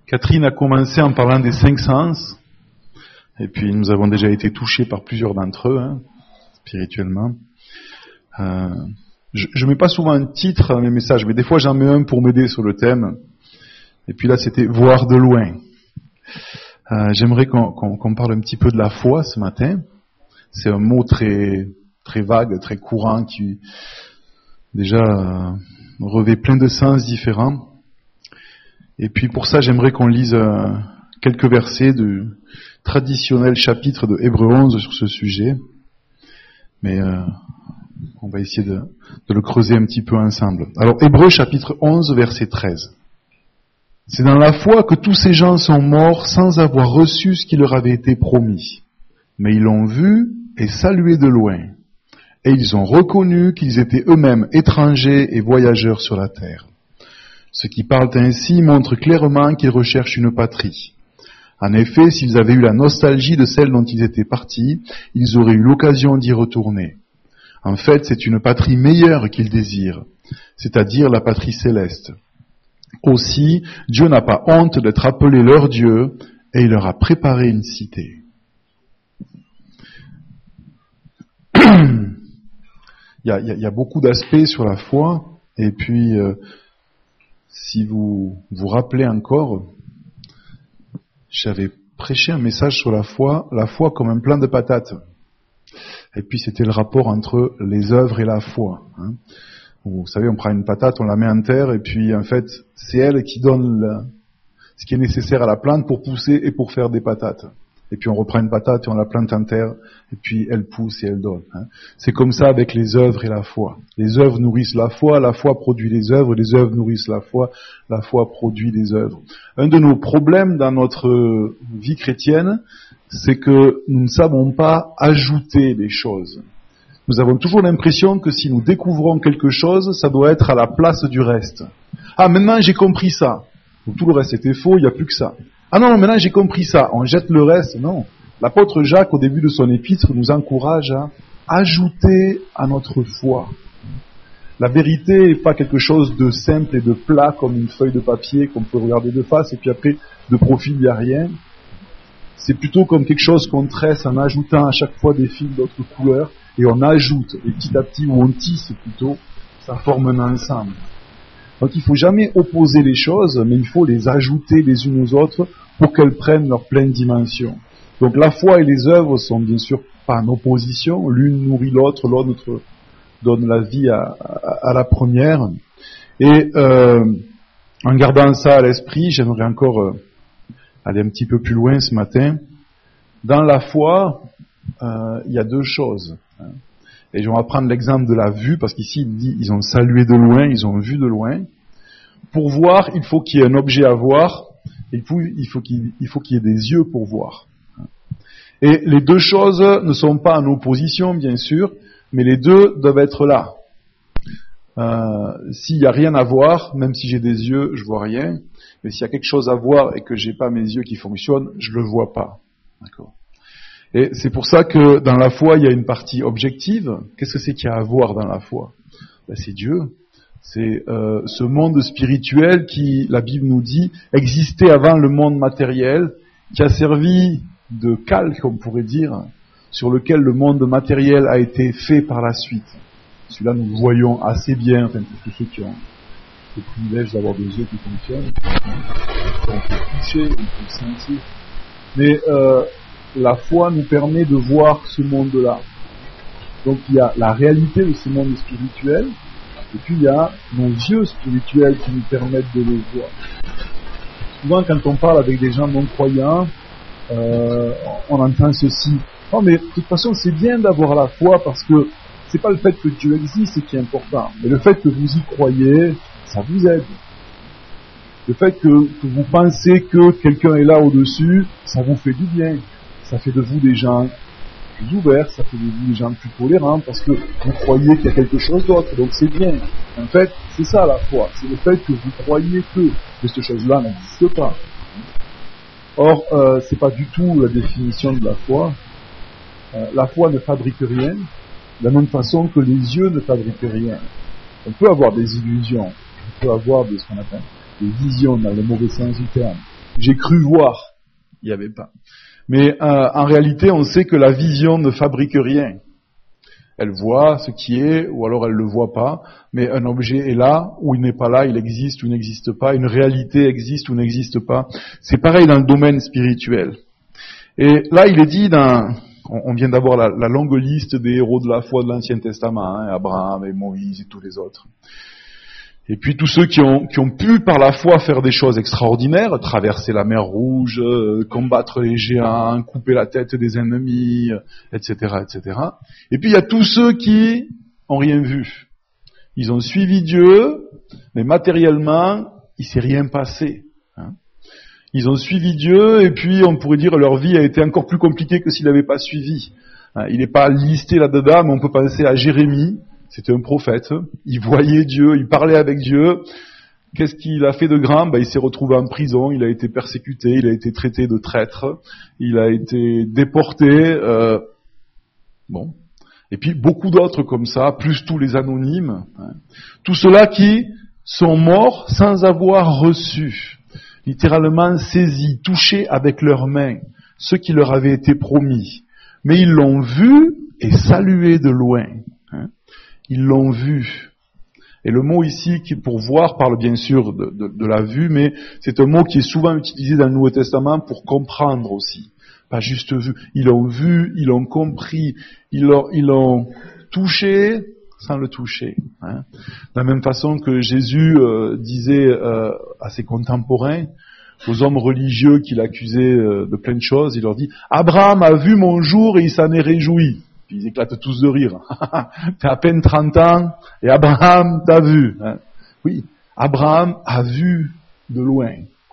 Catherine a commencé en parlant des 5 sens, et puis nous avons déjà été touchés par plusieurs d'entre eux, spirituellement. Je mets pas souvent un titre dans mes messages, mais des fois j'en mets un pour m'aider sur le thème. Et puis là, c'était voir de loin. J'aimerais qu'on parle un petit peu de la foi ce matin. C'est un mot très très vague, très courant, qui déjà revêt plein de sens différents. Et puis pour ça, j'aimerais qu'on lise quelques versets du traditionnel chapitre de Hébreux 11 sur ce sujet. Mais on va essayer de le creuser un petit peu ensemble. Alors, Hébreux chapitre 11, verset 13. C'est dans la foi que tous ces gens sont morts sans avoir reçu ce qui leur avait été promis. Mais ils l'ont vu et salué de loin. Et ils ont reconnu qu'ils étaient eux-mêmes étrangers et voyageurs sur la terre. Ceux qui parlent ainsi montrent clairement qu'ils recherchent une patrie. En effet, s'ils avaient eu la nostalgie de celle dont ils étaient partis, ils auraient eu l'occasion d'y retourner. En fait, c'est une patrie meilleure qu'ils désirent, c'est-à-dire la patrie céleste. Aussi, Dieu n'a pas honte d'être appelé leur Dieu, et il leur a préparé une cité. Il y a beaucoup d'aspects sur la foi, et puis si vous vous rappelez encore, j'avais prêché un message sur la foi comme un plat de patates. Et puis c'était le rapport entre les œuvres et la foi. Vous savez, on prend une patate, on la met en terre, et puis en fait, c'est elle qui donne ce qui est nécessaire à la plante pour pousser et pour faire des patates. Et puis on reprend une patate et on la plante en terre, et puis elle pousse et elle donne. C'est comme ça avec les œuvres et la foi. Les œuvres nourrissent la foi produit les œuvres nourrissent la foi produit les œuvres. Un de nos problèmes dans notre vie chrétienne, c'est que nous ne savons pas ajouter des choses. Nous avons toujours l'impression que si nous découvrons quelque chose, ça doit être à la place du reste. Ah, maintenant j'ai compris ça. Donc, tout le reste était faux, il n'y a plus que ça. Ah non, maintenant j'ai compris ça. On jette le reste. Non. L'apôtre Jacques, au début de son épître, nous encourage à ajouter à notre foi. La vérité n'est pas quelque chose de simple et de plat comme une feuille de papier qu'on peut regarder de face et puis après, de profil, il n'y a rien. C'est plutôt comme quelque chose qu'on tresse en ajoutant à chaque fois des fils d'autres couleurs et on ajoute, et petit à petit, ou on tisse plutôt, ça forme un ensemble. Donc il ne faut jamais opposer les choses, mais il faut les ajouter les unes aux autres pour qu'elles prennent leur pleine dimension. Donc la foi et les œuvres sont bien sûr pas en opposition, l'une nourrit l'autre donne la vie à la première. Et en gardant ça à l'esprit, j'aimerais encore aller un petit peu plus loin ce matin. Dans la foi, il y a deux choses. Et je vais prendre l'exemple de la vue, parce qu'ici il dit ils ont salué de loin, ils ont vu de loin. Pour voir, il faut qu'il y ait un objet à voir, et puis il faut qu'il y ait des yeux pour voir. Et les deux choses ne sont pas en opposition, bien sûr, mais les deux doivent être là. S'il n'y a rien à voir, même si j'ai des yeux, je vois rien. Mais s'il y a quelque chose à voir et que j'ai pas mes yeux qui fonctionnent, je le vois pas. D'accord. Et c'est pour ça que dans la foi, il y a une partie objective. Qu'est-ce que c'est qu'il y a à voir dans la foi ? C'est Dieu. C'est ce monde spirituel qui, la Bible nous dit, existait avant le monde matériel, qui a servi de calque, on pourrait dire, sur lequel le monde matériel a été fait par la suite. Celui-là, nous le voyons assez bien, enfin, pour tous ceux qui ont le privilège d'avoir des yeux qui fonctionnent. On peut toucher, on peut le sentir. Mais la foi nous permet de voir ce monde-là. Donc il y a la réalité de ce monde spirituel, et puis il y a nos yeux spirituels qui nous permettent de le voir. Souvent quand on parle avec des gens non croyants, on entend ceci. Non mais de toute façon c'est bien d'avoir la foi parce que c'est pas le fait que Dieu existe qui est important, mais le fait que vous y croyez, ça vous aide. Le fait que vous pensez que quelqu'un est là au-dessus, ça vous fait du bien. Ça fait de vous des gens plus ouverts, ça fait de vous des gens plus tolérants, parce que vous croyez qu'il y a quelque chose d'autre, donc c'est bien. En fait, c'est ça la foi, c'est le fait que vous croyez que cette chose-là n'existe pas. Or, c'est pas du tout la définition de la foi. La foi ne fabrique rien, de la même façon que les yeux ne fabriquent rien. On peut avoir des illusions, on peut avoir ce qu'on appelle des visions dans le mauvais sens du terme. j'ai cru voir. Il n'y avait pas. Mais en réalité, on sait que la vision ne fabrique rien. Elle voit ce qui est, ou alors elle le voit pas, mais un objet est là, ou il n'est pas là, il existe ou il n'existe pas, une réalité existe ou n'existe pas. C'est pareil dans le domaine spirituel. Et là, il est dit on vient d'avoir la longue liste des héros de la foi de l'Ancien Testament, Abraham et Moïse et tous les autres. Et puis tous ceux qui ont pu par la foi faire des choses extraordinaires, traverser la mer Rouge, combattre les géants, couper la tête des ennemis, etc., etc. Et puis il y a tous ceux qui ont rien vu. Ils ont suivi Dieu, mais matériellement, il s'est rien passé. Ils ont suivi Dieu, et puis on pourrait dire leur vie a été encore plus compliquée que s'ils n'avaient pas suivi. Il n'est pas listé là-dedans, mais on peut penser à Jérémie. C'était un prophète, il voyait Dieu, il parlait avec Dieu. Qu'est-ce qu'il a fait de grand ? Il s'est retrouvé en prison, il a été persécuté, il a été traité de traître, il a été déporté. Et puis beaucoup d'autres comme ça, plus tous les anonymes. Tous ceux-là qui sont morts sans avoir reçu, littéralement saisis, touchés avec leurs mains, ce qui leur avait été promis. Mais ils l'ont vu et salué de loin. Ils l'ont vu. Et le mot ici, qui pour voir, parle bien sûr de la vue, mais c'est un mot qui est souvent utilisé dans le Nouveau Testament pour comprendre aussi. Pas juste vu. Ils l'ont vu, ils l'ont compris, ils l'ont touché sans le toucher. De la même façon que Jésus disait à ses contemporains, aux hommes religieux qu'il accusait de plein de choses, il leur dit « Abraham a vu mon jour et il s'en est réjoui ». Puis ils éclatent tous de rire. T'as à peine 30 ans et Abraham t'a vu. Oui, Abraham a vu de loin. Comment ?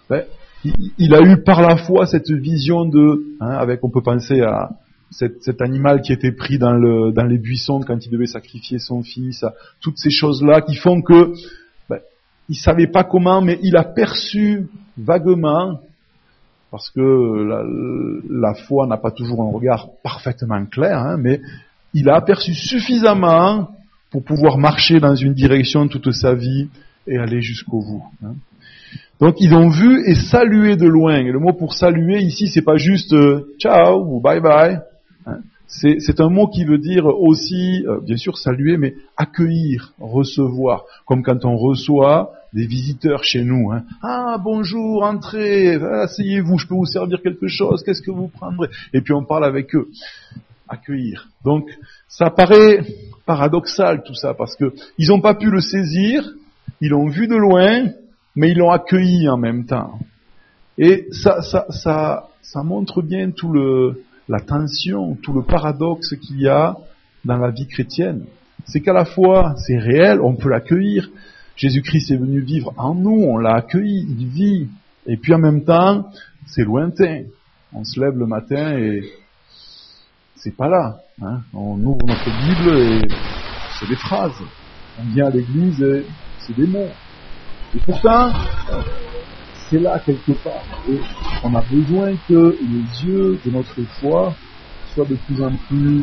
Il a eu par la foi cette vision on peut penser à cet animal qui était pris dans les buissons quand il devait sacrifier son fils, toutes ces choses-là qui font que il savait pas comment, mais il a perçu vaguement. Parce que la foi n'a pas toujours un regard parfaitement clair, mais il a aperçu suffisamment pour pouvoir marcher dans une direction toute sa vie et aller jusqu'au bout. Donc ils ont vu et salué de loin. Et le mot pour saluer ici, c'est pas juste ciao ou bye bye. C'est un mot qui veut dire aussi, bien sûr saluer, mais accueillir, recevoir. Comme quand on reçoit des visiteurs chez nous. Ah, bonjour, entrez, asseyez-vous, je peux vous servir quelque chose, qu'est-ce que vous prendrez ? Et puis on parle avec eux. Accueillir. Donc, ça paraît paradoxal tout ça, parce que ils n'ont pas pu le saisir, ils l'ont vu de loin, mais ils l'ont accueilli en même temps. Et ça montre bien la tension, tout le paradoxe qu'il y a dans la vie chrétienne. C'est qu'à la fois, c'est réel, on peut l'accueillir. Jésus-Christ est venu vivre en nous, on l'a accueilli, il vit. Et puis en même temps, c'est lointain. On se lève le matin et c'est pas là. On ouvre notre Bible et c'est des phrases. On vient à l'église et c'est des mots. Et pourtant, c'est là quelque part. Et on a besoin que les yeux de notre foi soient de plus en plus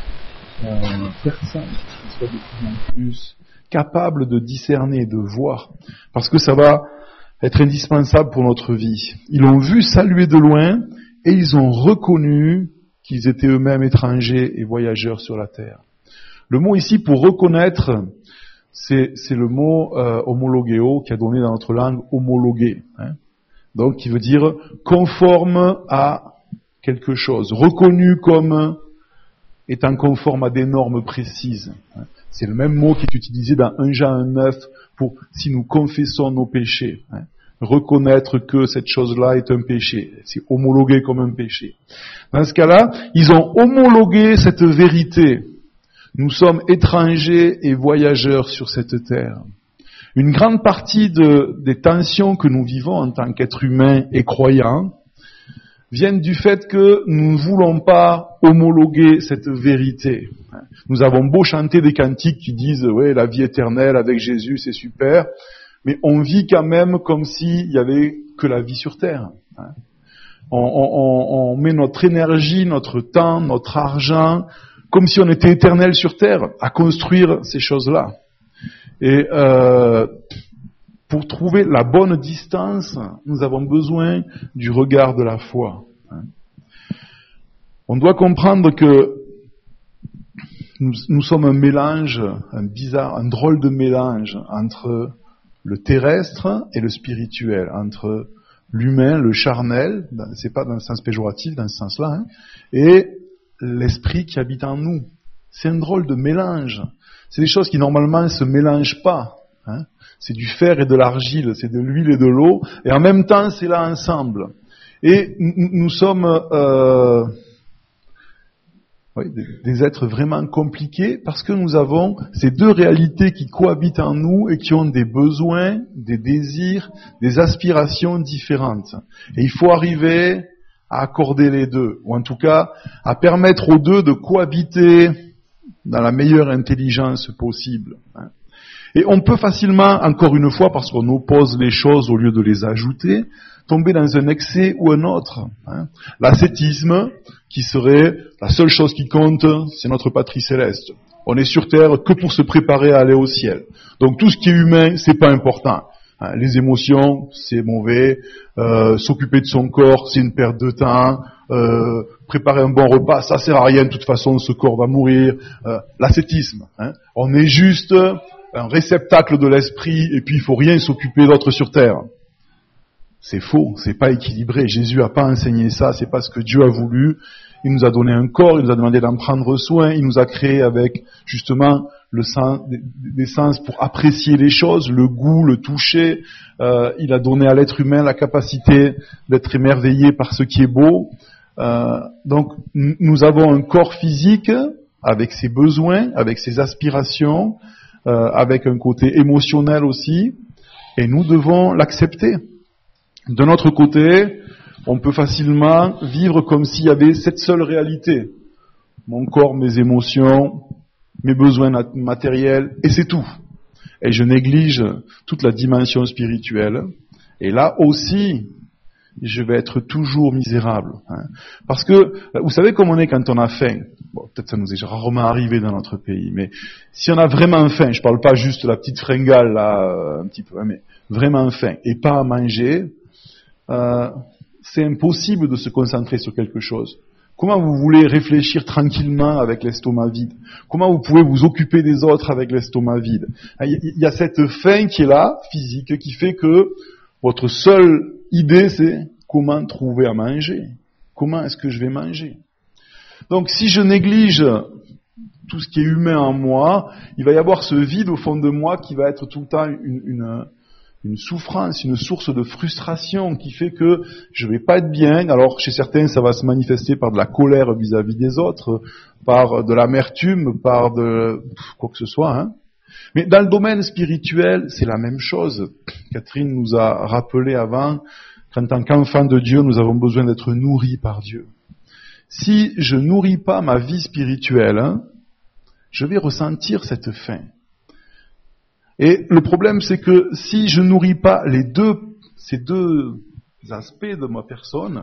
perçants, qu'ils soient de plus en plus capables de discerner, de voir. Parce que ça va être indispensable pour notre vie. Ils l'ont vu saluer de loin et ils ont reconnu qu'ils étaient eux-mêmes étrangers et voyageurs sur la terre. Le mot ici pour reconnaître, c'est le mot homologeo qui a donné dans notre langue homologué. Donc qui veut dire conforme à quelque chose, reconnu comme étant conforme à des normes précises. C'est le même mot qui est utilisé dans 1 Jean 1,9 pour si nous confessons nos péchés. Reconnaître que cette chose-là est un péché. C'est homologué comme un péché. Dans ce cas-là, ils ont homologué cette vérité. Nous sommes étrangers et voyageurs sur cette terre. Une grande partie des tensions que nous vivons en tant qu'êtres humains et croyants viennent du fait que nous ne voulons pas homologuer cette vérité. Nous avons beau chanter des cantiques qui disent « ouais, la vie éternelle avec Jésus, c'est super », mais on vit quand même comme s'il y avait que la vie sur terre. On met notre énergie, notre temps, notre argent, comme si on était éternel sur terre, à construire ces choses-là. Et pour trouver la bonne distance, nous avons besoin du regard de la foi. On doit comprendre que nous sommes un mélange, un drôle de mélange entre le terrestre et le spirituel, entre l'humain, le charnel, c'est pas dans le sens péjoratif, dans ce sens-là, et l'esprit qui habite en nous. C'est un drôle de mélange. C'est des choses qui normalement ne se mélangent pas. C'est du fer et de l'argile, c'est de l'huile et de l'eau, et en même temps c'est là ensemble. Et nous sommes des êtres vraiment compliqués parce que nous avons ces deux réalités qui cohabitent en nous et qui ont des besoins, des désirs, des aspirations différentes. Et il faut arriver à accorder les deux, ou en tout cas à permettre aux deux de cohabiter dans la meilleure intelligence possible. Et on peut facilement, encore une fois, parce qu'on oppose les choses au lieu de les ajouter, tomber dans un excès ou un autre. L'ascétisme, qui serait la seule chose qui compte, c'est notre patrie céleste. On est sur terre que pour se préparer à aller au ciel. Donc tout ce qui est humain, c'est pas important. Les émotions, c'est mauvais. S'occuper de son corps, c'est une perte de temps. Préparer un bon repas, ça sert à rien. De toute façon, ce corps va mourir. L'ascétisme. On est juste un réceptacle de l'esprit, et puis il faut rien s'occuper d'autre sur terre. C'est faux, c'est pas équilibré. Jésus a pas enseigné ça, c'est pas ce que Dieu a voulu. Il nous a donné un corps, il nous a demandé d'en prendre soin, il nous a créé avec justement le sens, des sens pour apprécier les choses, le goût, le toucher. Il a donné à l'être humain la capacité d'être émerveillé par ce qui est beau. Donc nous avons un corps physique avec ses besoins, avec ses aspirations, avec un côté émotionnel aussi, et nous devons l'accepter. De notre côté, on peut facilement vivre comme s'il y avait cette seule réalité. Mon corps, mes émotions, mes besoins matériels, et c'est tout. Et je néglige toute la dimension spirituelle. Et là aussi, je vais être toujours misérable. Parce que, vous savez comme on est quand on a faim. Bon, peut-être ça nous est rarement arrivé dans notre pays, mais si on a vraiment faim, je parle pas juste de la petite fringale là, un petit peu, mais vraiment faim, et pas à manger, c'est impossible de se concentrer sur quelque chose. Comment vous voulez réfléchir tranquillement avec l'estomac vide? Comment vous pouvez vous occuper des autres avec l'estomac vide? Il y a cette faim qui est là, physique, qui fait que votre seule idée, c'est comment trouver à manger. Comment est-ce que je vais manger? Donc si je néglige tout ce qui est humain en moi, il va y avoir ce vide au fond de moi qui va être tout le temps une souffrance, une source de frustration qui fait que je vais pas être bien. Alors chez certains, ça va se manifester par de la colère vis-à-vis des autres, par de l'amertume, par de quoi que ce soit. Mais dans le domaine spirituel, c'est la même chose. Catherine nous a rappelé avant qu'en tant qu'enfant de Dieu, nous avons besoin d'être nourris par Dieu. Si je nourris pas ma vie spirituelle, je vais ressentir cette faim. Et le problème, c'est que si je nourris pas ces deux aspects de ma personne,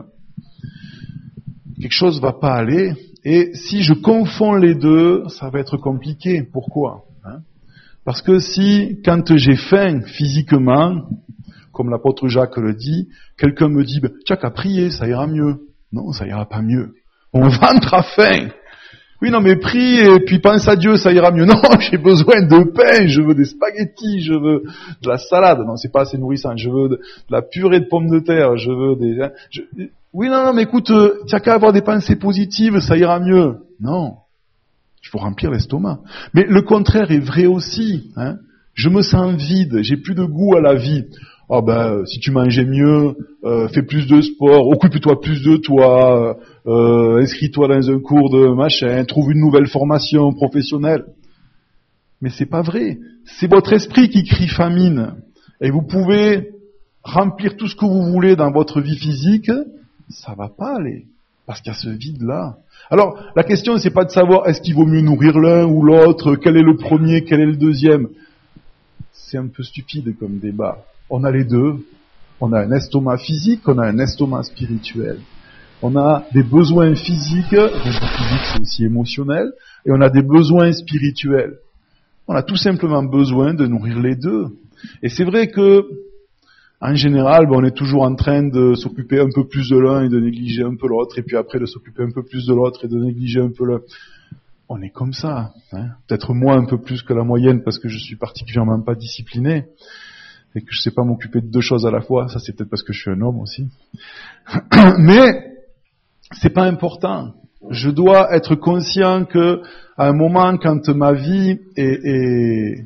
quelque chose va pas aller. Et si je confonds les deux, ça va être compliqué. Pourquoi? Parce que si, quand j'ai faim physiquement, comme l'apôtre Jacques le dit, quelqu'un me dit, tu as qu'à prier, ça ira mieux. Non, ça ira pas mieux. Mon ventre a faim. Oui, non, mais prie et puis pense à Dieu, ça ira mieux. Non, j'ai besoin de pain, je veux des spaghettis, je veux de la salade. Non, c'est pas assez nourrissant. Je veux de la purée de pommes de terre, je veux des... Oui, non, mais écoute, tu as qu'à avoir des pensées positives, ça ira mieux. Non. Il faut remplir l'estomac. Mais le contraire est vrai aussi. Je me sens vide, j'ai plus de goût à la vie. Oh si tu mangeais mieux, fais plus de sport, occupe-toi plus de toi, inscris-toi dans un cours de machin, trouve une nouvelle formation professionnelle. Mais c'est pas vrai. C'est votre esprit qui crie famine. Et vous pouvez remplir tout ce que vous voulez dans votre vie physique, ça va pas aller. Parce qu'il y a ce vide-là. Alors, la question, c'est pas de savoir est-ce qu'il vaut mieux nourrir l'un ou l'autre, quel est le premier, quel est le deuxième. C'est un peu stupide comme débat. On a les deux. On a un estomac physique, on a un estomac spirituel. On a des besoins physiques, c'est aussi émotionnel, et on a des besoins spirituels. On a tout simplement besoin de nourrir les deux. Et c'est vrai que, en général, on est toujours en train de s'occuper un peu plus de l'un et de négliger un peu l'autre, et puis après de s'occuper un peu plus de l'autre et de négliger un peu l'un. On est comme ça, hein. Peut-être moi un peu plus que la moyenne parce que je suis particulièrement pas discipliné et que je sais pas m'occuper de deux choses à la fois. Ça, c'est peut-être parce que je suis un homme aussi. Mais c'est pas important. Je dois être conscient que à un moment, quand ma vie est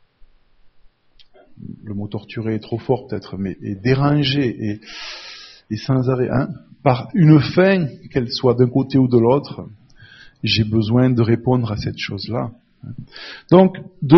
le mot torturé est trop fort peut-être, mais est dérangée et sans arrêt, hein, par une fin, qu'elle soit d'un côté ou de l'autre, j'ai besoin de répondre à cette chose-là. Donc,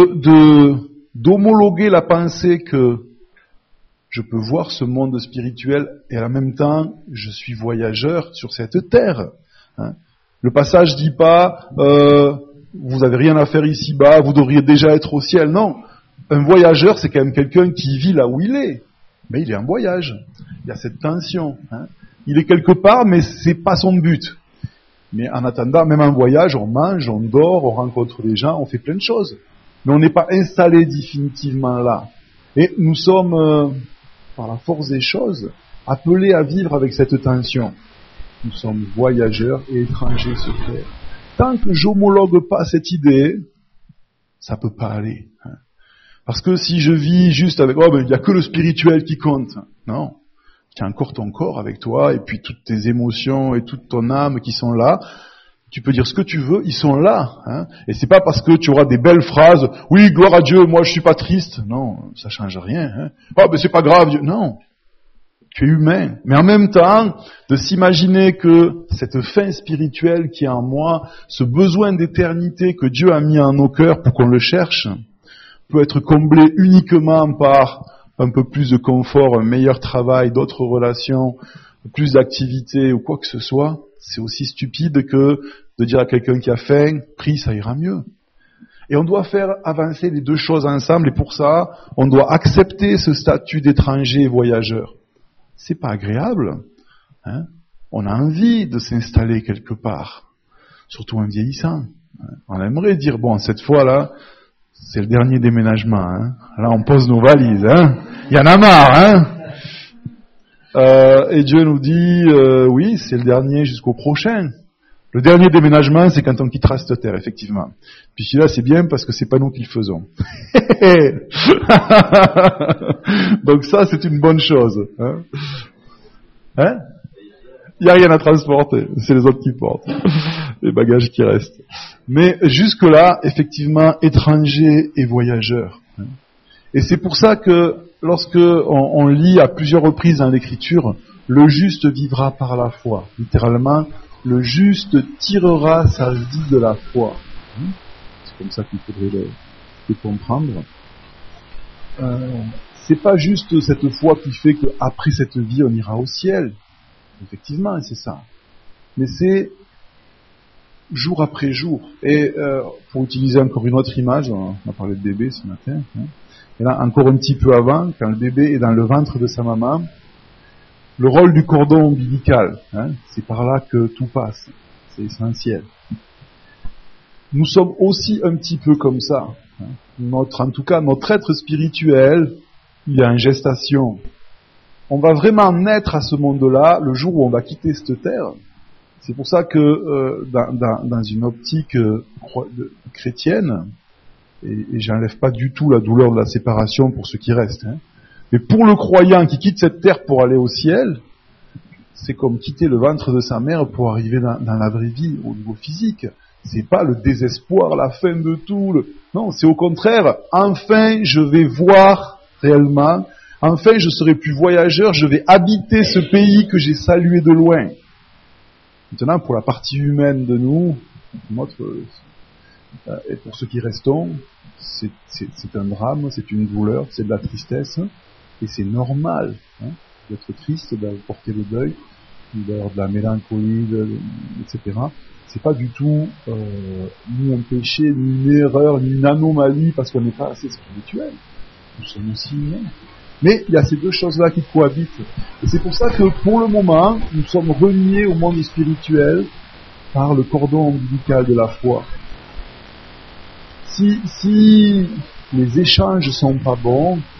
d'homologuer la pensée que je peux voir ce monde spirituel et en même temps, je suis voyageur sur cette terre. Hein. Le passage dit pas, vous avez rien à faire ici-bas, vous devriez déjà être au ciel. Non, un voyageur, c'est quand même quelqu'un qui vit là où il est, mais il est en voyage. Il y a cette tension. Hein. Il est quelque part, mais c'est pas son but. Mais en attendant, même en voyage, on mange, on dort, on rencontre des gens, on fait plein de choses. Mais on n'est pas installé définitivement là. Et nous sommes, par la force des choses, appelés à vivre avec cette tension. Nous sommes voyageurs et étrangers sur terre. Tant que j'homologue pas cette idée, ça peut pas aller. Hein. Parce que si je vis juste avec, il y a que le spirituel qui compte. Non. Tu as encore ton corps avec toi, et puis toutes tes émotions et toute ton âme qui sont là. Tu peux dire ce que tu veux, ils sont là. Hein. Et c'est pas parce que tu auras des belles phrases, oui, gloire à Dieu, moi je suis pas triste. Non, ça change rien. Hein. Mais c'est pas grave. Non. Tu es humain. Mais en même temps, de s'imaginer que cette fin spirituelle qui est en moi, ce besoin d'éternité que Dieu a mis en nos cœurs pour qu'on le cherche, peut être comblé uniquement par un peu plus de confort, un meilleur travail, d'autres relations, plus d'activités ou quoi que ce soit, c'est aussi stupide que de dire à quelqu'un qui a faim, prie, ça ira mieux. Et on doit faire avancer les deux choses ensemble, et pour ça, on doit accepter ce statut d'étranger et voyageur. C'est pas agréable, hein. On a envie de s'installer quelque part, surtout en vieillissant. On aimerait dire, cette fois-là, c'est le dernier déménagement, hein. Là, on pose nos valises, hein. Il y en a marre, hein. Et Dieu nous dit, oui, c'est le dernier jusqu'au prochain. Le dernier déménagement, c'est quand on quittera cette terre, effectivement. Puis celui-là, c'est bien parce que c'est pas nous qui le faisons. Donc ça, c'est une bonne chose. Hein? Il n'y a rien à transporter. C'est les autres qui portent. Les bagages qui restent. Mais jusque-là, effectivement, étrangers et voyageurs. Et c'est pour ça que lorsque on lit à plusieurs reprises dans l'Écriture, le juste vivra par la foi. Littéralement, le juste tirera sa vie de la foi. C'est comme ça qu'il faudrait le comprendre. C'est pas juste cette foi qui fait qu'après cette vie, on ira au ciel. Effectivement, c'est ça. Mais c'est jour après jour. Et pour utiliser encore une autre image, on a parlé de bébé ce matin, hein. Et là, encore un petit peu avant, quand le bébé est dans le ventre de sa maman, le rôle du cordon ombilical, hein, c'est par là que tout passe. C'est essentiel. Nous sommes aussi un petit peu comme ça. Hein. En tout cas, notre être spirituel, il est en gestation. On va vraiment naître à ce monde-là le jour où on va quitter cette terre. C'est pour ça que dans une optique chrétienne, et j'enlève pas du tout la douleur de la séparation pour ceux qui restent, hein, mais pour le croyant qui quitte cette terre pour aller au ciel, c'est comme quitter le ventre de sa mère pour arriver dans la vraie vie, au niveau physique. C'est pas le désespoir, la fin de tout. Non, c'est au contraire, enfin je vais voir réellement, enfin je serai plus voyageur, je vais habiter ce pays que j'ai salué de loin. Maintenant, pour la partie humaine de nous, et pour ceux qui restons, c'est un drame, c'est une douleur, c'est de la tristesse, et c'est normal d'être triste, d'avoir porté le deuil, d'avoir de la mélancolie, etc. C'est pas du tout ni un péché, ni une erreur, ni une anomalie parce qu'on n'est pas assez spirituel. Nous sommes aussi humains. Mais il y a ces deux choses-là qui cohabitent. Et c'est pour ça que pour le moment, nous sommes reliés au monde spirituel par le cordon ombilical de la foi. Si les échanges sont pas bons,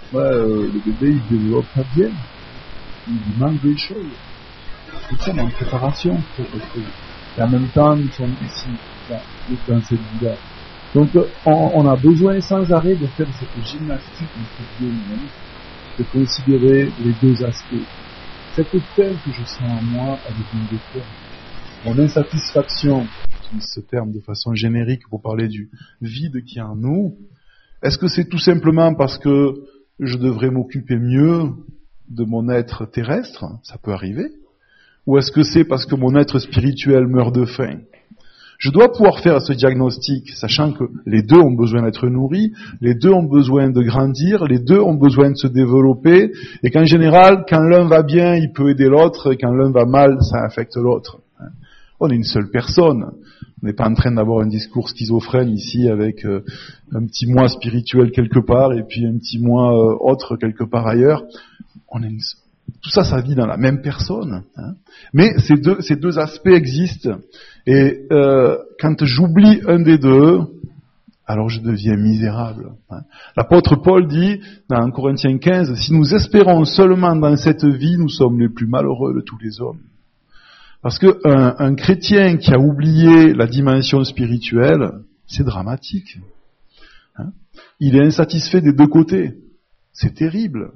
le bébé, il se développe pas bien. Il lui manque des choses. Nous sommes en préparation pour retrouver. Et en même temps, nous sommes ici, dans cette vie-là. Donc, on a besoin sans arrêt de faire cette gymnastique entre Dieu et nous, de considérer les deux aspects. Cette peine que je sens en moi, elle vient de quoi? Mon insatisfaction, j'utilise ce terme de façon générique pour parler du vide qui est en nous. Est-ce que c'est tout simplement parce que je devrais m'occuper mieux de mon être terrestre? Ça peut arriver. Ou est-ce que c'est parce que mon être spirituel meurt de faim? Je dois pouvoir faire ce diagnostic, sachant que les deux ont besoin d'être nourris, les deux ont besoin de grandir, les deux ont besoin de se développer, et qu'en général, quand l'un va bien, il peut aider l'autre, et quand l'un va mal, ça affecte l'autre. On est une seule personne. On n'est pas en train d'avoir un discours schizophrène ici avec un petit moi spirituel quelque part et puis un petit moi autre quelque part ailleurs. Tout ça, ça vit dans la même personne. Mais ces deux aspects existent. Et quand j'oublie un des deux, alors je deviens misérable. L'apôtre Paul dit dans Corinthiens 15, « Si nous espérons seulement dans cette vie, nous sommes les plus malheureux de tous les hommes. » Parce que un chrétien qui a oublié la dimension spirituelle, c'est dramatique. Il est insatisfait des deux côtés. C'est terrible.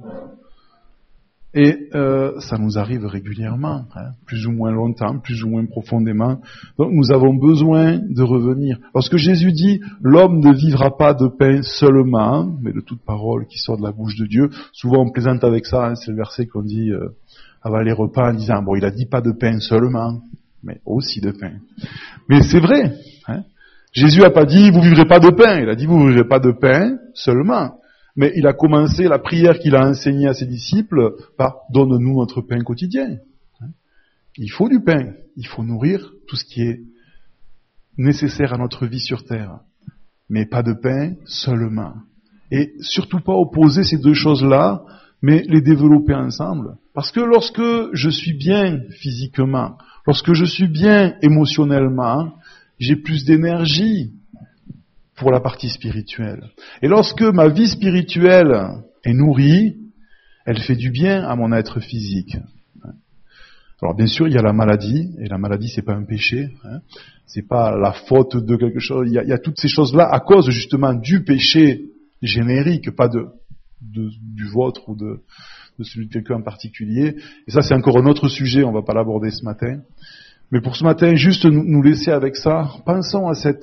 Et ça nous arrive régulièrement, plus ou moins longtemps, plus ou moins profondément. Donc nous avons besoin de revenir. Lorsque Jésus dit « L'homme ne vivra pas de pain seulement, mais de toute parole qui sort de la bouche de Dieu », souvent on plaisante avec ça, c'est le verset qu'on dit avant les repas en disant « Bon, il a dit pas de pain seulement, mais aussi de pain. » Mais c'est vrai. Jésus a pas dit « Vous vivrez pas de pain », il a dit « Vous vivrez pas de pain seulement ». Mais il a commencé la prière qu'il a enseignée à ses disciples par « Donne-nous notre pain quotidien ». Il faut du pain, il faut nourrir tout ce qui est nécessaire à notre vie sur terre. Mais pas de pain seulement. Et surtout pas opposer ces deux choses-là, mais les développer ensemble. Parce que lorsque je suis bien physiquement, lorsque je suis bien émotionnellement, j'ai plus d'énergie pour la partie spirituelle. Et lorsque ma vie spirituelle est nourrie, elle fait du bien à mon être physique. Alors bien sûr, il y a la maladie, et la maladie c'est pas un péché, c'est pas la faute de quelque chose, il y a toutes ces choses-là à cause justement du péché générique, pas du vôtre ou de celui de quelqu'un en particulier. Et ça c'est encore un autre sujet, on va pas l'aborder ce matin. Mais pour ce matin, juste nous laisser avec ça, pensons à ces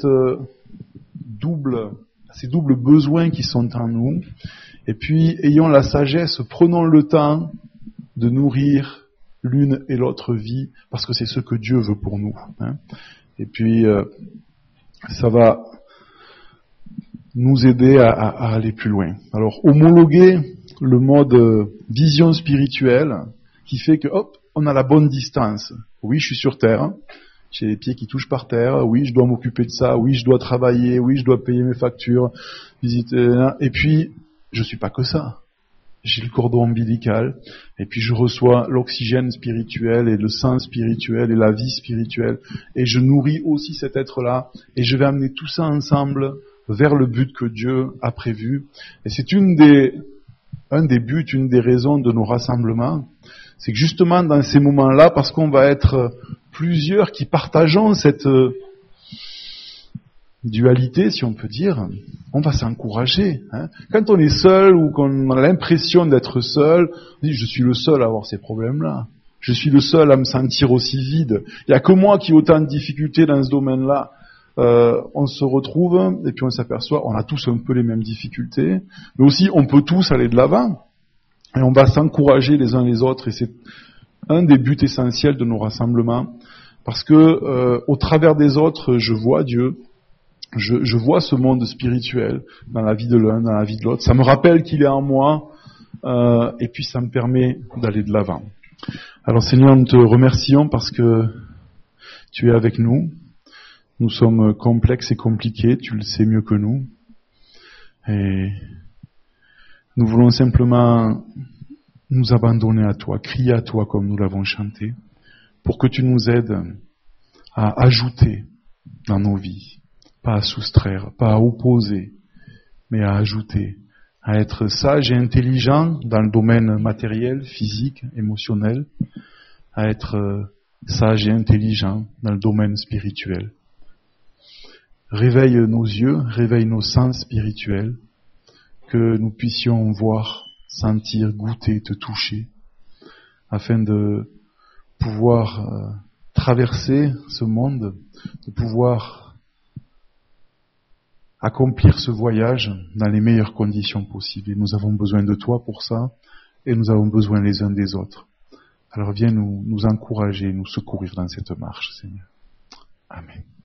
doubles besoins qui sont en nous, et puis ayons la sagesse, prenons le temps de nourrir l'une et l'autre vie, parce que c'est ce que Dieu veut pour nous. Et puis, ça va nous aider à aller plus loin. Alors, homologuer le mode vision spirituelle, qui fait que, hop, on a la bonne distance. Oui, je suis sur terre, j'ai les pieds qui touchent par terre, oui, je dois m'occuper de ça, oui, je dois travailler, oui, je dois payer mes factures, visiter, et puis, je suis pas que ça. J'ai le cordon ombilical, et puis je reçois l'oxygène spirituel, et le sang spirituel, et la vie spirituelle, et je nourris aussi cet être-là, et je vais amener tout ça ensemble vers le but que Dieu a prévu. Et c'est un des buts, une des raisons de nos rassemblements, c'est que justement dans ces moments-là, parce qu'on va être plusieurs qui partageons cette dualité, si on peut dire, on va s'encourager. Quand on est seul ou qu'on a l'impression d'être seul, on dit je suis le seul à avoir ces problèmes-là. Je suis le seul à me sentir aussi vide. Il n'y a que moi qui ai autant de difficultés dans ce domaine-là. On se retrouve et puis on s'aperçoit, on a tous un peu les mêmes difficultés, mais aussi on peut tous aller de l'avant. Et on va s'encourager les uns les autres, et c'est un des buts essentiels de nos rassemblements, parce que au travers des autres, je vois Dieu, je vois ce monde spirituel dans la vie de l'un, dans la vie de l'autre. Ça me rappelle qu'il est en moi, et puis ça me permet d'aller de l'avant. Alors Seigneur, nous te remercions parce que tu es avec nous. Nous sommes complexes et compliqués, tu le sais mieux que nous. Et nous voulons simplement nous abandonner à toi, crier à toi comme nous l'avons chanté, pour que tu nous aides à ajouter dans nos vies, pas à soustraire, pas à opposer, mais à ajouter à être sage et intelligent dans le domaine matériel, physique, émotionnel, à être sage et intelligent dans le domaine spirituel. Réveille nos yeux, réveille nos sens spirituels, que nous puissions voir, sentir, goûter, te toucher, afin de pouvoir traverser ce monde, de pouvoir accomplir ce voyage dans les meilleures conditions possibles. Et nous avons besoin de toi pour ça, et nous avons besoin les uns des autres. Alors viens nous encourager, nous secourir dans cette marche, Seigneur. Amen.